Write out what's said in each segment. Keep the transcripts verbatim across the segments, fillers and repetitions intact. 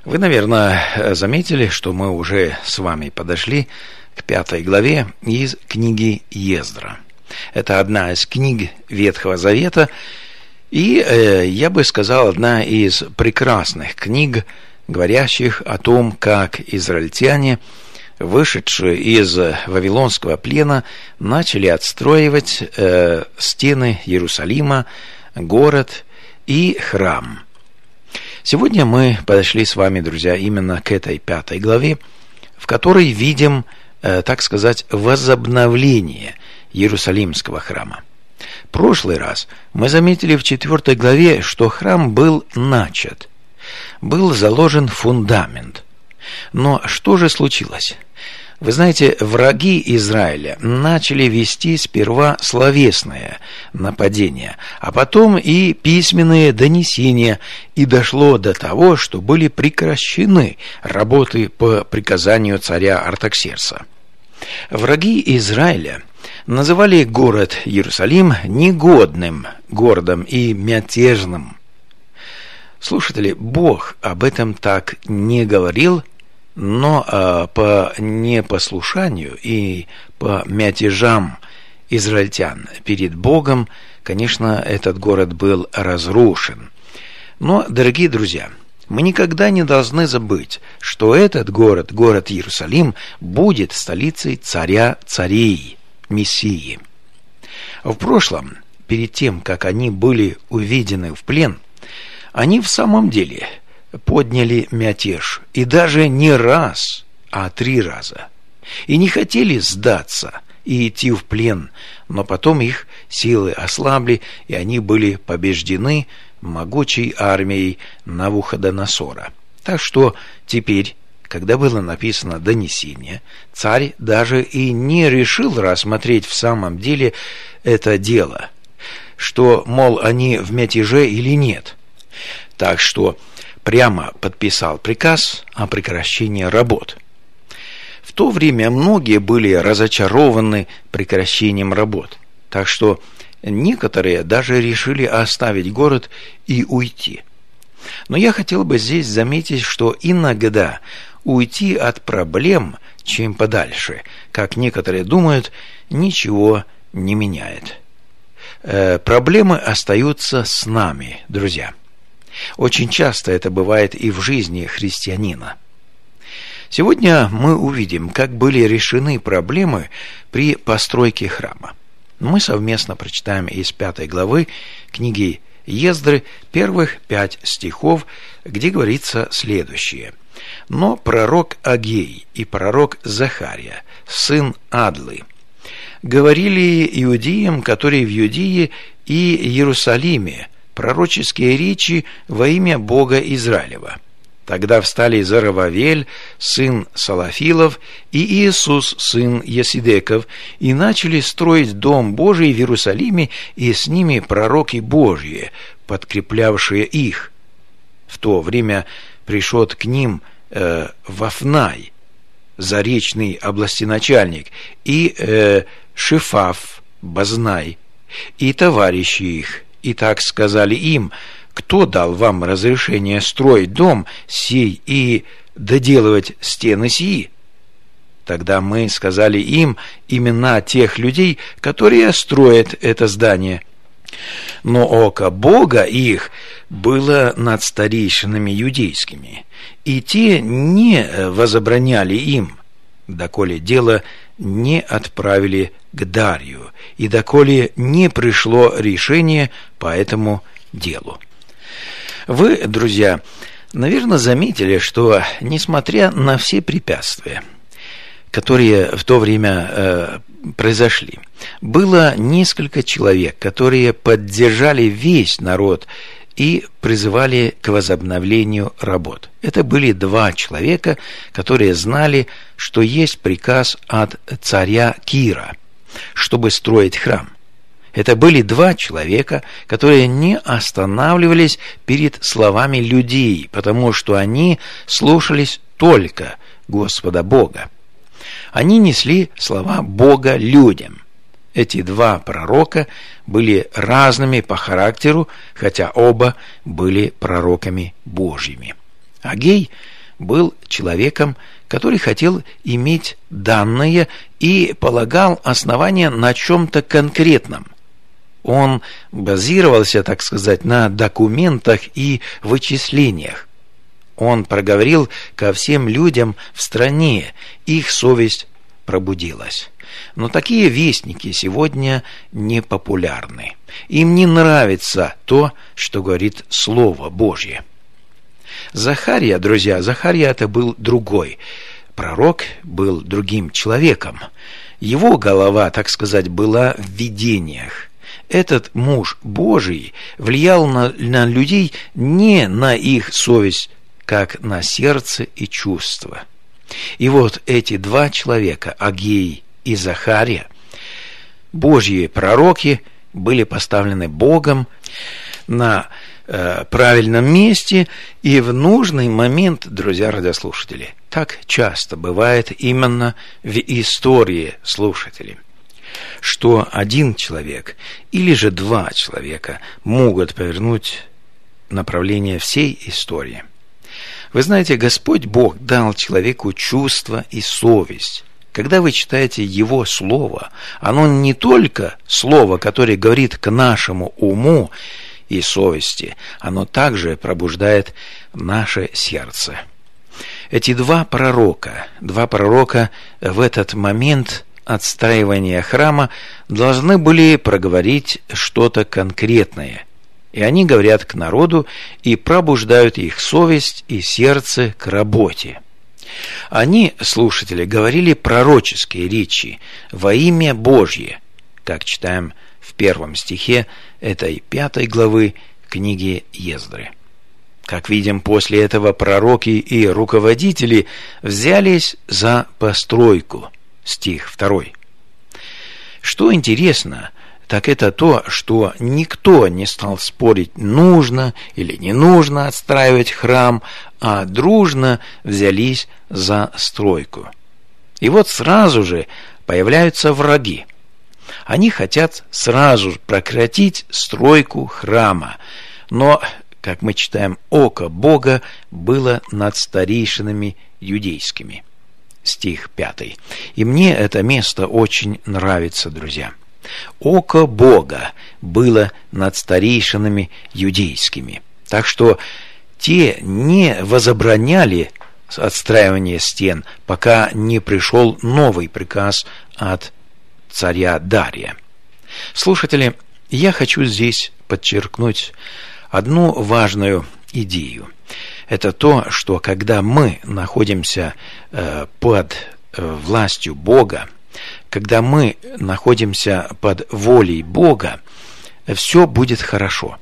Вы, наверное, заметили, что мы уже с вами подошли к пятой главе из книги Ездра. Это одна из книг Ветхого Завета, и, э, я бы сказал, одна из прекрасных книг, говорящих о том, как израильтяне, вышедшие из Вавилонского плена, начали отстраивать э, стены Иерусалима, город и храм. Сегодня мы подошли с вами, друзья, именно к этой пятой главе, в которой видим, э, так сказать, возобновление Иерусалимского храма. В прошлый раз мы заметили в четвертой главе, что храм был начат, был заложен фундамент. Но что же случилось? Вы знаете, враги Израиля начали вести сперва словесное нападение, а потом и письменные донесения, и дошло до того, что были прекращены работы по приказанию царя Артаксеркса. Враги Израиля называли город Иерусалим негодным городом и мятежным. Слушатели, Бог об этом так не говорил, но а, по непослушанию и по мятежам израильтян перед Богом, конечно, этот город был разрушен. Но, дорогие друзья, мы никогда не должны забыть, что этот город, город Иерусалим, будет столицей царя царей, Мессии. В прошлом, перед тем, как они были уведены в плен, они в самом деле подняли мятеж, и даже не раз, а три раза, и не хотели сдаться и идти в плен, но потом их силы ослабли, и они были побеждены могучей армией Навуходоносора. Так что теперь, когда было написано донесение, царь даже и не решил рассмотреть в самом деле это дело, что, мол, они в мятеже или нет. Так что прямо подписал приказ о прекращении работ. В то время многие были разочарованы прекращением работ, так что некоторые даже решили оставить город и уйти. Но я хотел бы здесь заметить, что иногда уйти от проблем чем подальше, как некоторые думают, ничего не меняет. Э, проблемы остаются с нами, друзья. Очень часто это бывает и в жизни христианина. Сегодня мы увидим, как были решены проблемы при постройке храма. Мы совместно прочитаем из пятой главы книги Ездры первых пять стихов, где говорится следующее. «Но пророк Агей и пророк Захария, сын Адлы, говорили иудеям, которые в Иудее и Иерусалиме, пророческие речи во имя Бога Израилева. Тогда встали Зоровавель, сын Салафилов, и Иисус, сын Есидеков, и начали строить дом Божий в Иерусалиме, и с ними пророки Божьи, подкреплявшие их. В то время пришел к ним э, Вафнай, заречный областеначальник, и э, Шифав, Базнай, и товарищи их. И так сказали им: кто дал вам разрешение строить дом сей и доделывать стены сии? Тогда мы сказали им имена тех людей, которые строят это здание. Но око Бога их было над старейшинами иудейскими, и те не возобраняли им, доколе дело не отправили к Дарию, и доколе не пришло решение по этому делу. Вы, друзья, наверное, заметили, что, несмотря на все препятствия, которые в то время э, произошли, было несколько человек, которые поддержали весь народ и призывали к возобновлению работ. Это были два человека, которые знали, что есть приказ от царя Кира, чтобы строить храм. Это были два человека, которые не останавливались перед словами людей, потому что они слушались только Господа Бога. Они несли слова Бога людям. Эти два пророка были разными по характеру, хотя оба были пророками Божьими. Агей был человеком, который хотел иметь данные и полагал основания на чем-то конкретном. Он базировался, так сказать, на документах и вычислениях. Он проговорил ко всем людям в стране, их совесть пробудилась. Но такие вестники сегодня не популярны. Им не нравится то, что говорит Слово Божье. Захария, друзья, Захария это был другой. Пророк был другим человеком. Его голова, так сказать, была в видениях. Этот муж Божий влиял на, на людей не на их совесть, как на сердце и чувства. И вот эти два человека, Агей и Захария, Божьи пророки, были поставлены Богом на э, правильном месте и в нужный момент, друзья радиослушатели. Так часто бывает именно в истории слушателей, что один человек или же два человека могут повернуть направление всей истории. Вы знаете, Господь Бог дал человеку чувство и совесть. Когда вы читаете Его Слово, оно не только Слово, которое говорит к нашему уму и совести, оно также пробуждает наше сердце. Эти два пророка, два пророка в этот момент отстраивания храма должны были проговорить что-то конкретное. И они говорят к народу и пробуждают их совесть и сердце к работе. Они, слушатели, говорили пророческие речи во имя Божье, как читаем в первом стихе этой пятой главы книги Ездры. Как видим, после этого пророки и руководители взялись за постройку. Стих второй. Что интересно, так это то, что никто не стал спорить, нужно или не нужно отстраивать храм, а дружно взялись за стройку. И вот сразу же появляются враги. Они хотят сразу прекратить стройку храма, но, как мы читаем, око Бога было над старейшинами юдейскими. Стих пятый. И мне это место очень нравится, друзья. Око Бога было над старейшинами юдейскими. Так что те не возобраняли отстраивание стен, пока не пришел новый приказ от царя Дария. Слушатели, я хочу здесь подчеркнуть одну важную идею. Это то, что когда мы находимся э, под э, властью Бога, когда мы находимся под волей Бога, все будет хорошо.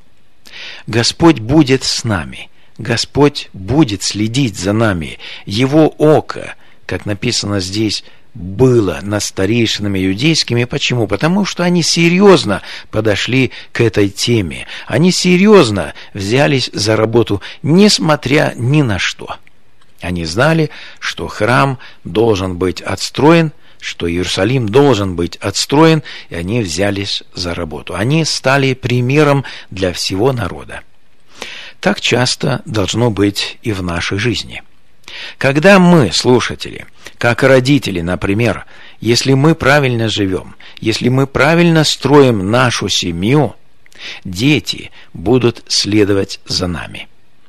Господь будет с нами. Господь будет следить за нами. Его око, как написано здесь, было над старейшинами юдейскими. Почему? Потому что они серьезно подошли к этой теме. Они серьезно взялись за работу, несмотря ни на что. Они знали, что храм должен быть отстроен, что Иерусалим должен быть отстроен, и они взялись за работу. Они стали примером для всего народа. Так часто должно быть и в нашей жизни. Когда мы, слушатели, как родители, например, если мы правильно живем, если мы правильно строим нашу семью, дети будут следовать за нами.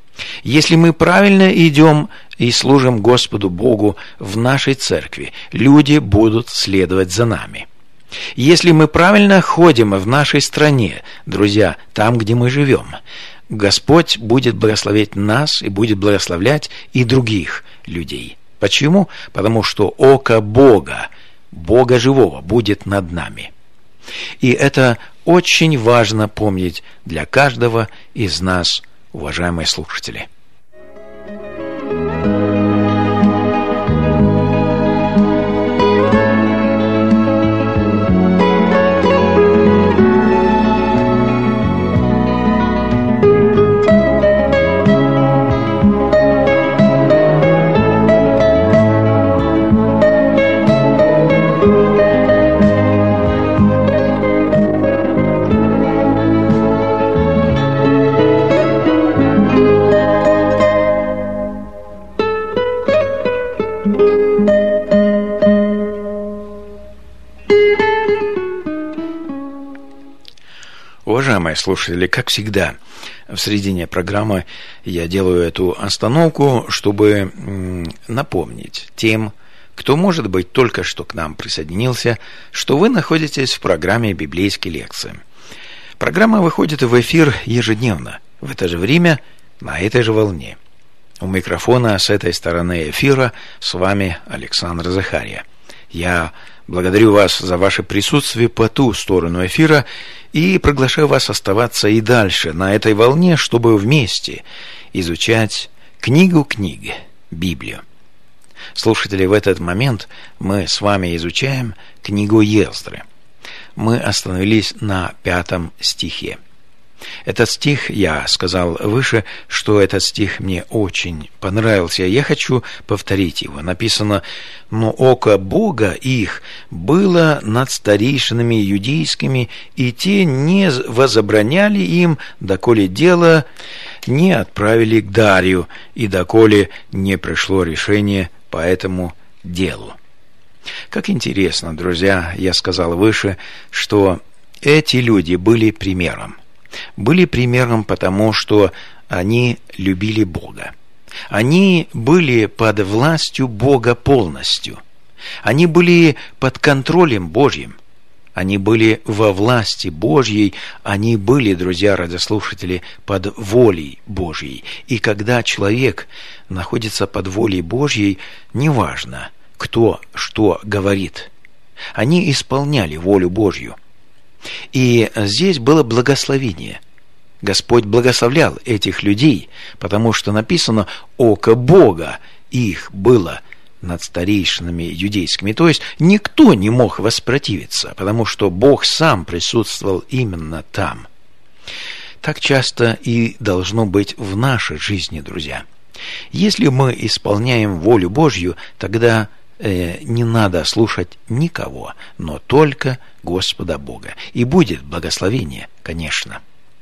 Если мы правильно идем и служим Господу Богу в нашей церкви, люди будут следовать за нами. Если мы правильно ходим в нашей стране, друзья, там, где мы живем, Господь будет благословить нас и будет благословлять и других людей. Почему? Потому что око Бога, Бога живого, будет над нами. И это очень важно помнить для каждого из нас, уважаемые слушатели. мои слушатели, как всегда, в середине программы я делаю эту остановку, чтобы напомнить тем, кто, может быть, только что к нам присоединился, что вы находитесь в программе «Библейские лекции». Программа выходит в эфир ежедневно, в это же время, на этой же волне. У микрофона с этой стороны эфира с вами Александр Захария. Я благодарю вас за ваше присутствие по ту сторону эфира и приглашаю вас оставаться и дальше на этой волне, чтобы вместе изучать книгу книги, Библию. Слушатели, в этот момент мы с вами изучаем книгу Ездры. Мы остановились на пятом стихе. Этот стих, я сказал выше, что этот стих мне очень понравился. Я хочу повторить его. Написано: «Но око Бога их было над старейшинами иудейскими, и те не возобраняли им, доколе дело не отправили к Дарию, и доколе не пришло решение по этому делу». Как интересно, друзья, я сказал выше, что эти люди были примером. Были примером потому, что они любили Бога. Они были под властью Бога полностью. Они были под контролем Божьим. Они были во власти Божьей. Они были, друзья радиослушатели, под волей Божьей. И когда человек находится под волей Божьей, неважно, кто что говорит, они исполняли волю Божью. И здесь было благословение. Господь благословлял этих людей, потому что написано: «Око Бога их было над старейшинами иудейскими». То есть никто не мог воспротивиться, потому что Бог сам присутствовал именно там. Так часто и должно быть в нашей жизни, друзья. Если мы исполняем волю Божью, тогда э, не надо слушать никого, но только Господа Бога. И будет благословение, конечно.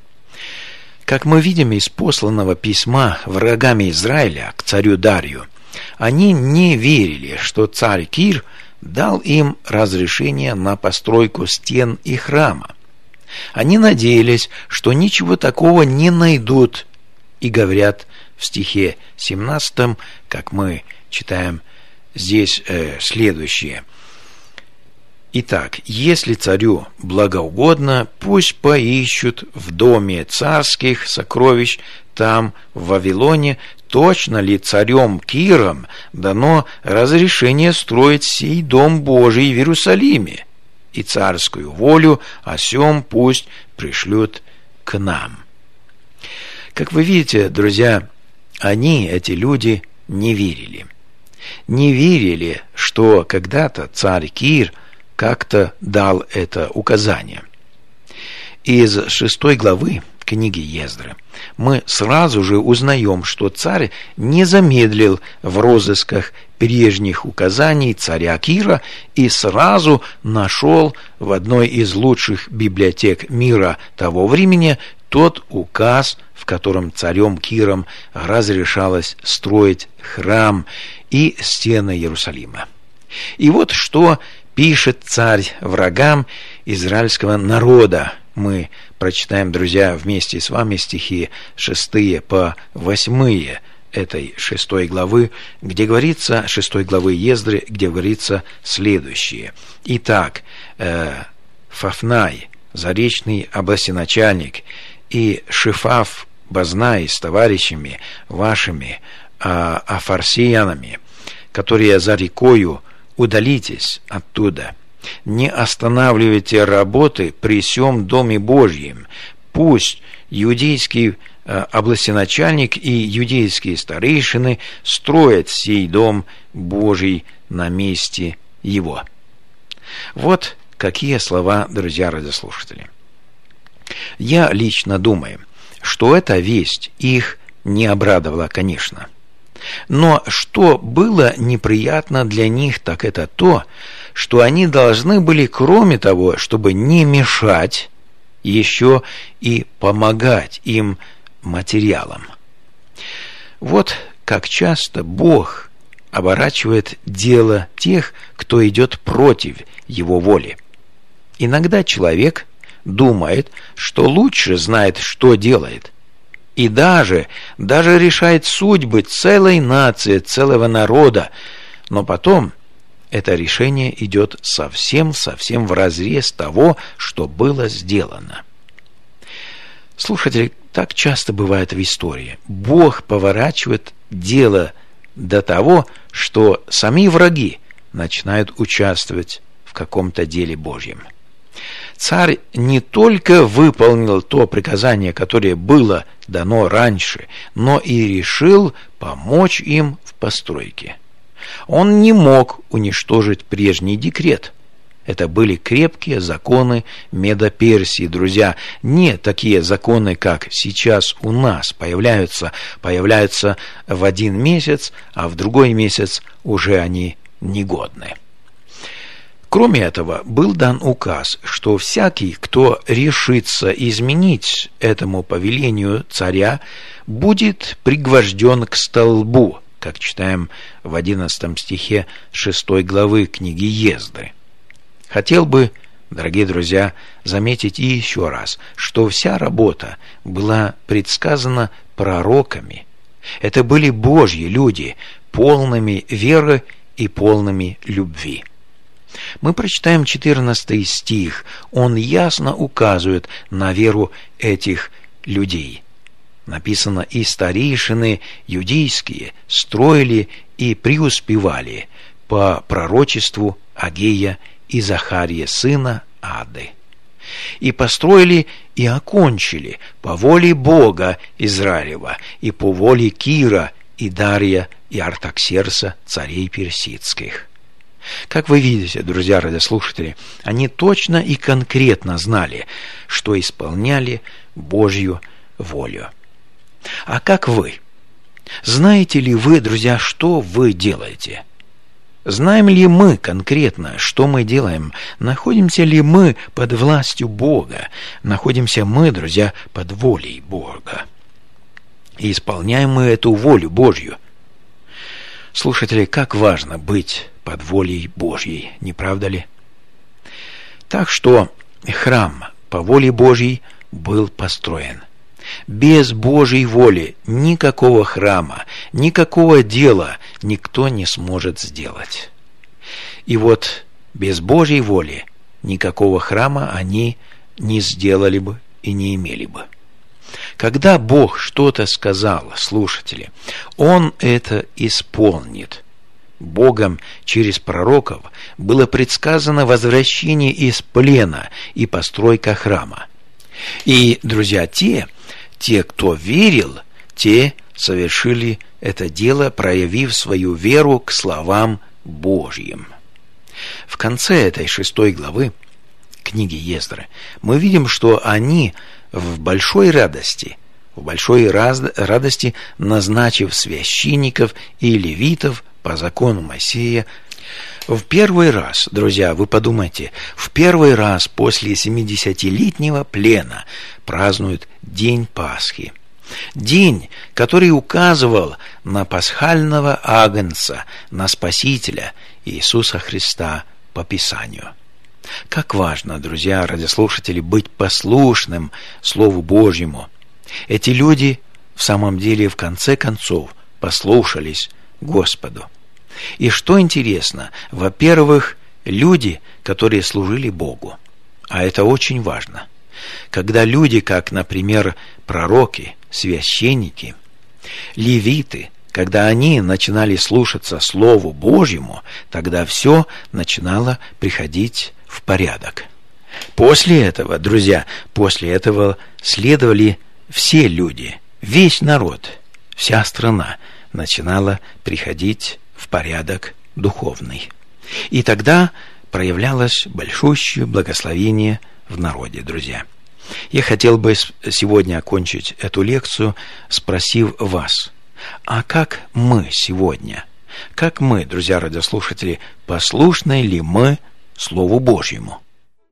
Как мы видим из посланного письма врагами Израиля к царю Дарию, они не верили, что царь Кир дал им разрешение на постройку стен и храма. Они надеялись, что ничего такого не найдут, и говорят в стихе семнадцатом, как мы читаем здесь э, следующее: «Итак, если царю благоугодно, пусть поищут в доме царских сокровищ там, в Вавилоне, точно ли царем Киром дано разрешение строить сей дом Божий в Иерусалиме, и царскую волю о сем пусть пришлют к нам». Как вы видите, друзья, они, эти люди, не верили. Не верили, что когда-то царь Кир как-то дал это указание. Из шестой главы книги Ездры мы сразу же узнаем, что царь не замедлил в розысках прежних указаний царя Кира и сразу нашел в одной из лучших библиотек мира того времени тот указ, в котором царем Киром разрешалось строить храм и стены Иерусалима. И вот что пишет царь врагам израильского народа. Мы прочитаем, друзья, вместе с вами стихи шестые по восьмые этой шестой главы, где говорится, шестой главы Ездры, где говорится следующее. «Итак, э, Фафнай, заречный областеначальник, и Шифав Базнай с товарищами вашими, а, афарсиянами, которые за рекою, удалитесь оттуда. Не останавливайте работы при сем доме Божьем. Пусть иудейский э, областеначальник и иудейские старейшины строят сей дом Божий на месте его». Вот какие слова, друзья радиослушатели. Я лично думаю, что эта весть их не обрадовала, конечно. Но что было неприятно для них, так это то, что они должны были, кроме того, чтобы не мешать, еще и помогать им материалом. Вот как часто Бог оборачивает дело тех, кто идет против Его воли. Иногда человек думает, что лучше знает, что делает. И даже, даже решает судьбы целой нации, целого народа. Но потом это решение идет совсем-совсем вразрез того, что было сделано. Слушатели, так часто бывает в истории. Бог поворачивает дело до того, что сами враги начинают участвовать в каком-то деле Божьем. Царь не только выполнил то приказание, которое было дано раньше, но и решил помочь им в постройке. Он не мог уничтожить прежний декрет. Это были крепкие законы Медо-Персии, друзья. Не такие законы, как сейчас у нас появляются, появляются в один месяц, а в другой месяц уже они негодны. Кроме этого, был дан указ, что всякий, кто решится изменить этому повелению царя, будет пригвожден к столбу, как читаем в одиннадцатом стихе шестой главы книги Ездры. Хотел бы, дорогие друзья, заметить и еще раз, что вся работа была предсказана пророками. Это были Божьи люди, полными веры и полными любви. Мы прочитаем четырнадцатый стих. Он ясно указывает на веру этих людей. Написано: «И старейшины юдейские строили и преуспевали по пророчеству Агея и Захария, сына Ады. И построили и окончили по воле Бога Израилева и по воле Кира и Дария и Артаксерса, царей персидских». Как вы видите, друзья радиослушатели, они точно и конкретно знали, что исполняли Божью волю. А как вы? Знаете ли вы, друзья, что вы делаете? Знаем ли мы конкретно, что мы делаем? Находимся ли мы под властью Бога? Находимся мы, друзья, под волей Бога? И исполняем мы эту волю Божью? Слушатели, как важно быть под волей Божьей, не правда ли? Так что храм по воле Божьей был построен. Без Божьей воли никакого храма, никакого дела никто не сможет сделать. И вот без Божьей воли никакого храма они не сделали бы и не имели бы. Когда Бог что-то сказал, слушатели, Он это исполнит. Богом через пророков было предсказано возвращение из плена и постройка храма. И, друзья, те, те, кто верил, те совершили это дело, проявив свою веру к словам Божьим. В конце этой шестой главы книги Ездры мы видим, что они в большой радости, в большой раз, радости, назначив священников и левитов по закону Моисея, в первый раз, друзья, вы подумайте, в первый раз после семидесятилетнего плена празднуют День Пасхи. День, который указывал на пасхального агнца, на Спасителя Иисуса Христа по Писанию. Как важно, друзья, радиослушатели, быть послушным Слову Божьему. Эти люди в самом деле в конце концов послушались Господу. И что интересно, во-первых, люди, которые служили Богу. А это очень важно. Когда люди, как, например, пророки, священники, левиты, когда они начинали слушаться Слову Божьему, тогда все начинало приходить в порядок. После этого, друзья, после этого следовали все люди, весь народ, вся страна начинала приходить в порядок духовный. И тогда проявлялось большущее благословение в народе, друзья. Я хотел бы сегодня окончить эту лекцию, спросив вас, а как мы сегодня, как мы, друзья радиослушатели, послушны ли мы Слову Божьему?